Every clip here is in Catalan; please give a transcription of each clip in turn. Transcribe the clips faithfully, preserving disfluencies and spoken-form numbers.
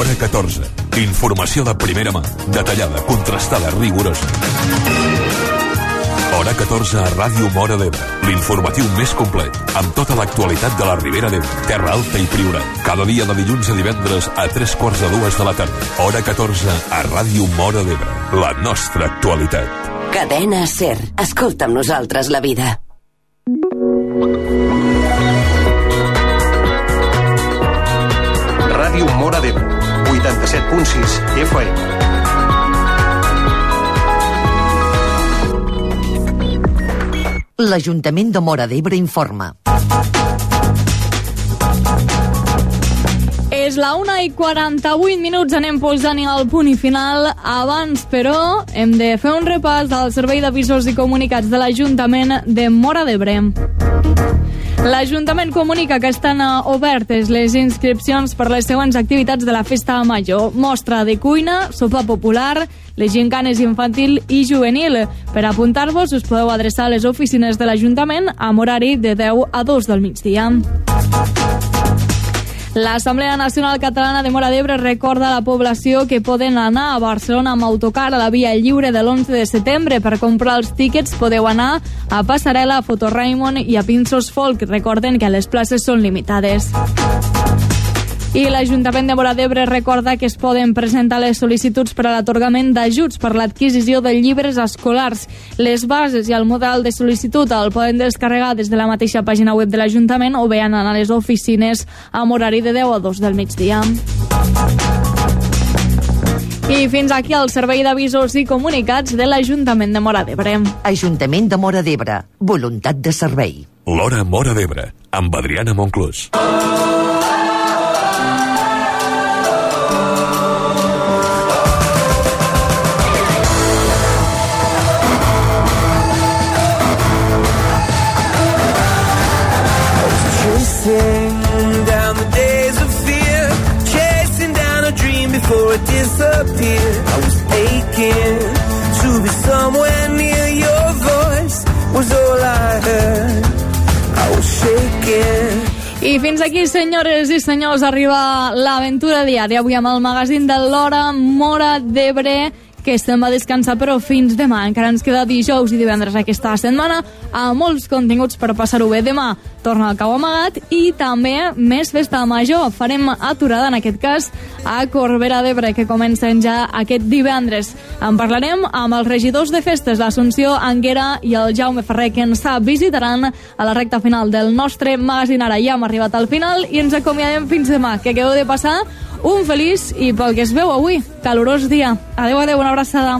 Hora catorze. Informació de primera mà, detallada, contrastada, rigorosa. Hora catorze a Ràdio Móra d'Ebre. L'informatiu més complet, amb tota l'actualitat de la Ribera d'Ebre, Terra Alta i Priorat. Cada dia de dilluns a divendres a tres quarts de dues de la tarda. Hora catorze a Ràdio Móra d'Ebre. La nostra actualitat. Cadena SER. Escolta amb nosaltres la vida. Ràdio Móra d'Ebre, vuitanta-set punt sis F M. L'Ajuntament de Móra d'Ebre informa. És la una i quaranta-vuit minuts, anem posant-hi el punt i final. Abans, però, hem de fer un repàs del Servei d'Avisos i Comunicats de l'Ajuntament de Móra d'Ebre. L'Ajuntament comunica que estan obertes les inscripcions per les següents activitats de la Festa Major. Mostra de cuina, sopa popular, les gincanes infantil i juvenil. Per apuntar-vos us podeu adreçar a les oficines de l'Ajuntament amb horari de deu a dos del migdia. L'Assemblea Nacional Catalana de Móra d'Ebre recorda a la població que poden anar a Barcelona amb autocar a la Via Lliure de l'onze de setembre. Per comprar els tíquets podeu anar a Passarel·la, a Foto Raimon i a Pinsos Folk. Recorden que les places són limitades. I l'Ajuntament de Móra d'Ebre recorda que es poden presentar les sol·licituds per a l'atorgament d'ajuts per l'adquisició de llibres escolars. Les bases i el model de sol·licitud el poden descarregar des de la mateixa pàgina web de l'Ajuntament o bé anar a les oficines amb horari de deu a dos del migdia. I fins aquí el Servei d'Avisos i Comunicats de l'Ajuntament de Móra d'Ebre. Ajuntament de Móra d'Ebre. Voluntat de servei. L'Hora Móra d'Ebre, amb Adriana Monclús. Down the days of fear, chasing down a dream before it disappeared. I was aching to be somewhere near. Your voice was all I heard. I was shaking. I fins aquí, senyores i senyors, arriba l'aventura diària avui amb el magazín de l'Hora Móra d'Ebre, que estem a descansar, però fins demà. Encara ens queda dijous i divendres aquesta setmana amb molts continguts per passar-ho bé. Demà torna al Cau Amagat i també més festa major. Farem aturada, en aquest cas, a Corbera d'Ebre, que comencen ja aquest divendres. En parlarem amb els regidors de festes, l'Assumpció Anguera i el Jaume Ferrer, que ens visitaran a la recta final del nostre magazín. Ara ja hem arribat al final i ens acomiadem fins demà. Que acabeu de passar un feliç i, pel que es veu avui, calorós dia. Adéu, adéu, una abraçada.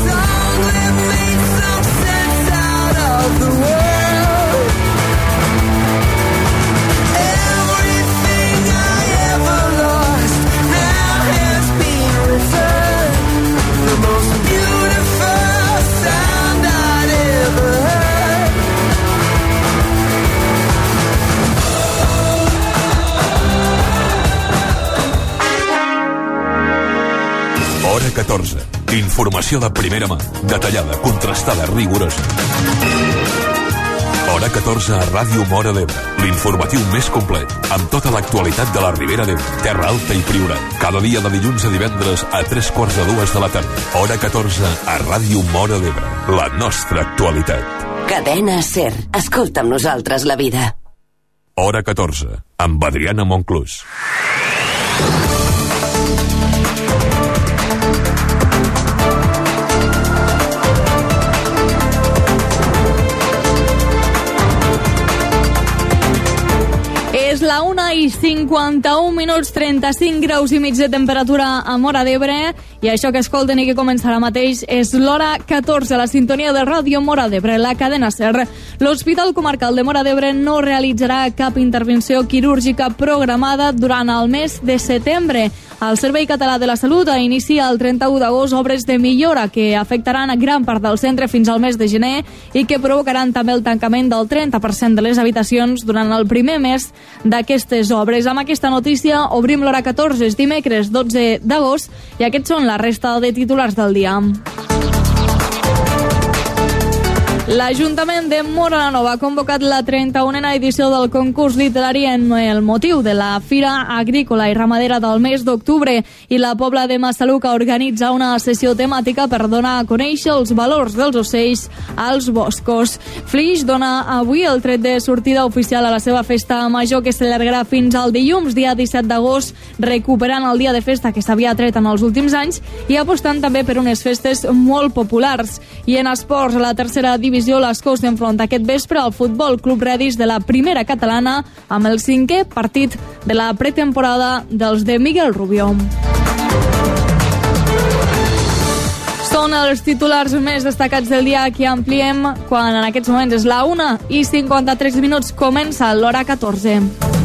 Hora catorze. Informació de primera mà, detallada, contrastada, rigorosa. Hora catorze a Ràdio Móra d'Ebre. L'informatiu més complet, amb tota l'actualitat de la Ribera d'Ebre, Terra Alta i Priorat. Cada dia de dilluns a divendres a tres quarts de dues de la tarda. Hora catorze a Ràdio Móra d'Ebre. La nostra actualitat. Cadena SER. Escolta amb nosaltres la vida. Hora catorze, amb Adriana Monclús. És la una i cinquanta-un minuts, trenta-cinc graus i mig de temperatura a Móra d'Ebre, i això que escolten i que començarà mateix és l'Hora catorze, la sintonia de Ràdio Móra d'Ebre, la cadena SER. L'Hospital Comarcal de Móra d'Ebre no realitzarà cap intervenció quirúrgica programada durant el mes de setembre. El Servei Català de la Salut inicia el trenta-u d'agost obres de millora que afectaran a gran part del centre fins al mes de gener i que provocaran també el tancament del trenta per cent de les habitacions durant el primer mes d'aquestes obres. Amb aquesta notícia obrim l'Hora catorze, és dimecres dotze d'agost, i aquests són la resta de titulars del dia. L'Ajuntament de Móra la Nova ha convocat la trenta-unena edició del concurs literari en el motiu de la Fira Agrícola i Ramadera del mes d'octubre, i la Pobla de Massaluca organitza una sessió temàtica per donar a conèixer els valors dels ocells als boscos. Flix dona avui el tret de sortida oficial a la seva festa major, que s'allargarà fins al dilluns, dia disset d'agost, recuperant el dia de festa que s'havia tret en els últims anys i apostant també per unes festes molt populars. I en esports, a la tercera divisió, l'Escós s'enfronta aquest vespre al Futbol Club Redis de la primera catalana amb el cinquè partit de la pretemporada dels de Miguel Rubió. Són els titulars més destacats del dia que ampliem quan en aquests moments és la una i cinquanta-tres minuts, comença l'hora catorze.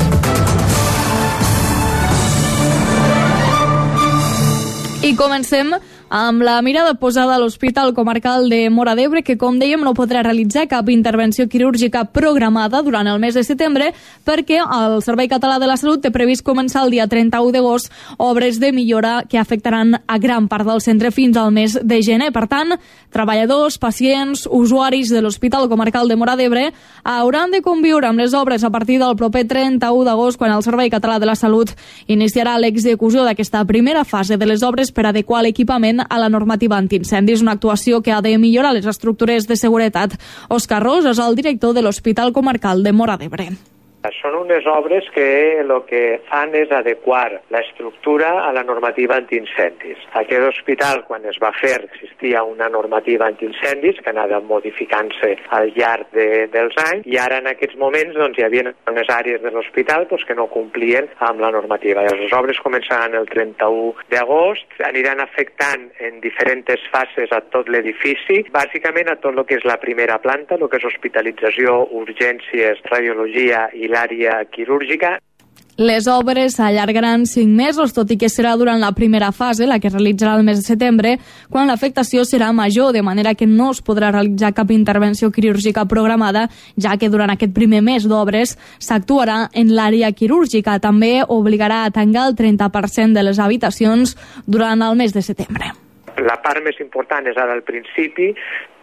I comencem amb la mirada posada a l'Hospital Comarcal de Móra d'Ebre, que, com dèiem, no podrà realitzar cap intervenció quirúrgica programada durant el mes de setembre perquè el Servei Català de la Salut té previst començar el dia trenta-u d'agost obres de millora que afectaran a gran part del centre fins al mes de gener. Per tant, treballadors, pacients, usuaris de l'Hospital Comarcal de Móra d'Ebre hauran de conviure amb les obres a partir del proper trenta-u d'agost, quan el Servei Català de la Salut iniciarà l'execució d'aquesta primera fase de les obres per adequar l'equipament a la normativa antiincendis, una actuació que ha de millorar les estructures de seguretat. Òscar Ros és el director de l'Hospital Comarcal de Móra d'Ebre. Són unes obres que el que fan és adequar l'estructura a la normativa antiincendis. Aquest hospital, quan es va fer, existia una normativa antiincendis que anava modificant-se al llarg de, dels anys, i ara en aquests moments doncs, hi havia unes àrees de l'hospital doncs, que no complien amb la normativa. Les obres començaran el trenta-u d'agost, aniran afectant en diferents fases a tot l'edifici, bàsicament a tot el que és la primera planta, el que és hospitalització, urgències, radiologia i l'àrea quirúrgica. Les obres s'allargaran cinc mesos, tot i que serà durant la primera fase, la que es realitzarà el mes de setembre, quan l'afectació serà major, de manera que no es podrà realitzar cap intervenció quirúrgica programada, ja que durant aquest primer mes d'obres s'actuarà en l'àrea quirúrgica. També obligarà a tancar el trenta per cent de les habitacions durant el mes de setembre. La part més important és ara al principi,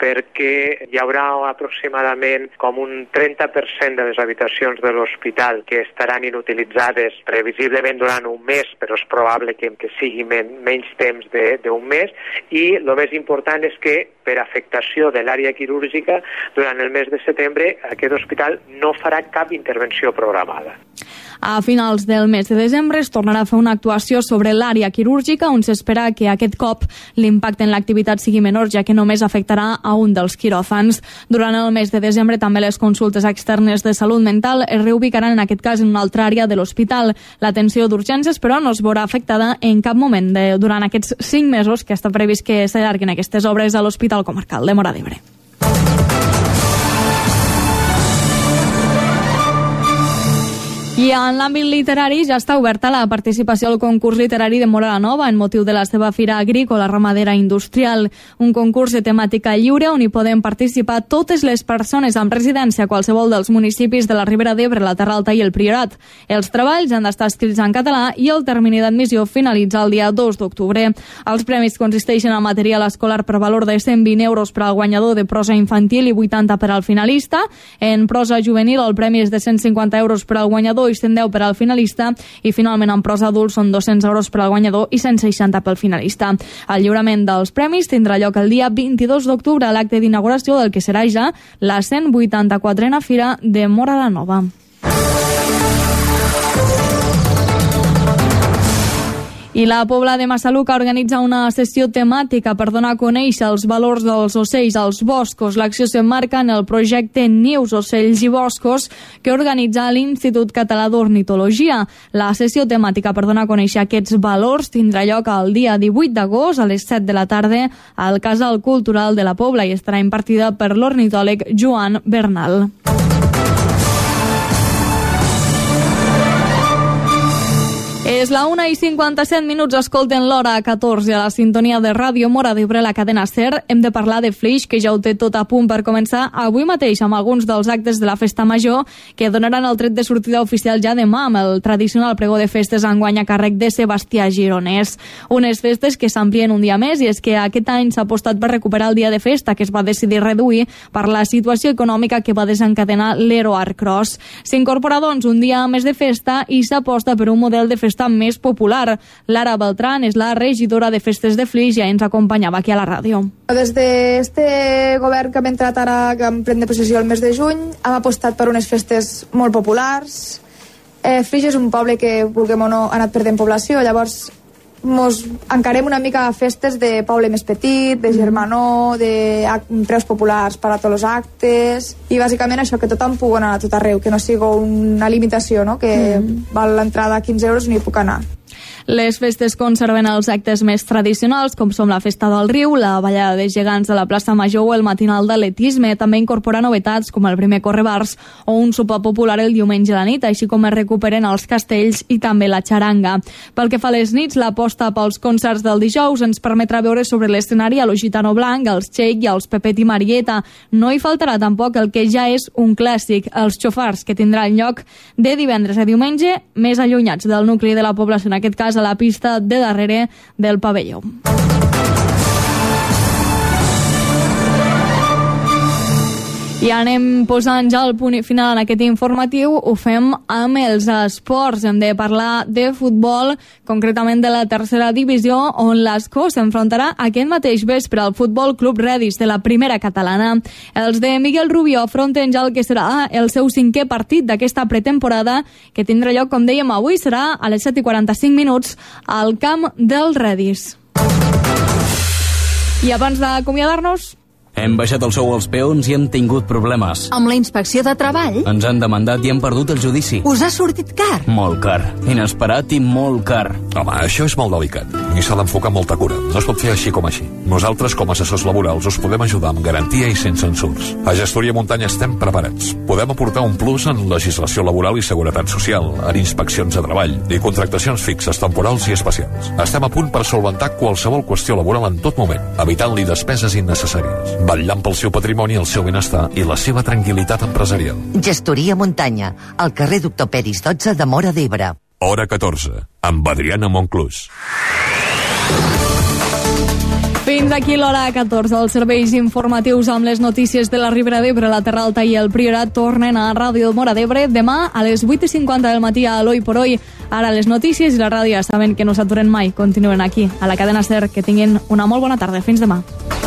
perquè hi haurà aproximadament com un trenta per cent de les habitacions de l'hospital que estaran inutilitzades previsiblement durant un mes, però és probable que, que sigui men, menys temps d'un mes, i el més important és que per afectació de l'àrea quirúrgica durant el mes de setembre aquest hospital no farà cap intervenció programada. A finals del mes de desembre es tornarà a fer una actuació sobre l'àrea quirúrgica, on s'espera que aquest cop l'impacte en l'activitat sigui menor, ja que només afectarà a un dels quiròfans. Durant el mes de desembre també les consultes externes de salut mental es reubicaran en aquest cas en una altra àrea de l'hospital. L'atenció d'urgències, però, no es veurà afectada en cap moment de, durant aquests cinc mesos que està previst que s'allarguin aquestes obres a l'Hospital Comarcal de Móra d'Ebre. I en l'àmbit literari ja està oberta la participació al concurs literari de Móra la Nova en motiu de la seva Fira Agrícola, Ramadera Industrial, un concurs de temàtica lliure on hi poden participar totes les persones amb residència a qualsevol dels municipis de la Ribera d'Ebre, la Terra Alta i el Priorat. Els treballs han d'estar escrits en català i el termini d'admissió finalitza el dia dos d'octubre. Els premis consisteixen en material escolar per valor de cent vint euros per al guanyador de prosa infantil i vuitanta per al finalista. En prosa juvenil el premi és de cent cinquanta euros per al guanyador i cent deu per al finalista, i finalment en prosa adult són dos-cents euros per al guanyador i cent seixanta pel finalista. El lliurament dels premis tindrà lloc el dia vint-i-dos d'octubre a l'acte d'inauguració del que serà ja la cent vuitanta-quatrena Fira de Móra la Nova. I la Pobla de Massaluca organitza una sessió temàtica per donar a conèixer els valors dels ocells als boscos. L'acció s'emmarca en el projecte Nius, Ocells i Boscos, que organitza l'Institut Català d'Ornitologia. La sessió temàtica per donar a conèixer aquests valors tindrà lloc el dia divuit d'agost a les set de la tarda al Casal Cultural de la Pobla i estarà impartida per l'ornitòleg Joan Bernal. És la una i cinquanta-set minuts, escolten l'hora catorze a la sintonia de Ràdio Móra d'Ebre, la cadena SER. Hem de parlar de Flix, que ja ho té tot a punt per començar avui mateix amb alguns dels actes de la Festa Major que donaran el tret de sortida oficial ja demà amb el tradicional pregó de festes enguany a càrrec de Sebastià Gironès. Unes festes que s'amplien un dia més, i és que aquest any s'ha apostat per recuperar el dia de festa que es va decidir reduir per la situació econòmica que va desencadenar l'Ero Art Cross. S'incorpora doncs un dia més de festa i s'aposta per un model de festa més popular. Lara Beltrán és la regidora de festes de Flix i ja ens acompanyava aquí a la ràdio. Des d'este govern que hem entrat ara, que hem pres possessió el mes de juny, hem apostat per unes festes molt populars. Eh, Flix és un poble que, vulguem o no, ha anat perdent població, llavors mos encarem una mica a festes de poble més petit, de germanor, de preus populars per a tots els actes, i bàsicament això, que tothom pugui anar a tot arreu, que no sigui una limitació, no? Que mm. val l'entrada a quinze euros i no hi puc anar. Les festes conserven els actes més tradicionals, com són la Festa del Riu, la ballada de gegants de la plaça Major o el matinal d'atletisme. També incorpora novetats com el primer correbars o un sopar popular el diumenge a la nit, així com es recuperen els castells i també la xaranga. Pel que fa a les nits, l'aposta pels concerts del dijous ens permetrà veure sobre l'escenari a lo Gitano Blanc, els Cheik i els Pepet i Marieta. No hi faltarà tampoc el que ja és un clàssic, els xofars, que tindran lloc de divendres a diumenge, més allunyats del nucli de la població, en aquest cas a la pista de darrere del pavelló. I anem posant ja el punt final en aquest informatiu. Ho fem amb els esports. Hem de parlar de futbol, concretament de la tercera divisió, on l'Ascó s'enfrontarà aquest mateix vespre al Futbol Club Redis de la primera catalana. Els de Miguel Rubio afronten ja el que serà el seu cinquè partit d'aquesta pretemporada, que tindrà lloc, com dèiem avui, serà a les set i quaranta-cinc minuts al camp del Redis. I abans d'acomiadar-nos, hem baixat el sou als peons i hem tingut problemes. Amb la inspecció de treball? Ens han demandat i hem perdut el judici. Us ha sortit car? Molt car. Inesperat i molt car. Home, això és molt delicat i s'ha d'enfocar molta cura. No es pot fer així com així. Nosaltres, com a assessors laborals, us podem ajudar amb garantia i sense censurs. A Gestoria Muntanya estem preparats. Podem aportar un plus en legislació laboral i seguretat social, en inspeccions de treball i contractacions fixes, temporals i especials. Estem a punt per solventar qualsevol qüestió laboral en tot moment, evitant-li despeses innecessàries, vetllant pel seu patrimoni, el seu benestar i la seva tranquil·litat empresarial. Gestoria Muntanya, al carrer Doctor Peris dotze de Móra d'Ebre. Hora catorze, amb Adriana Monclús. Fins aquí l'hora catorze. Els serveis informatius amb les notícies de la Ribera d'Ebre, la Terra Alta i el Priorat tornen a Ràdio Móra d'Ebre demà a les vuit i cinquanta del matí a l'Oi por Hoy. Ara les notícies i la ràdio saben que no s'aturen mai. Continuen aquí, a la cadena SER. Que tinguin una molt bona tarda. Fins demà.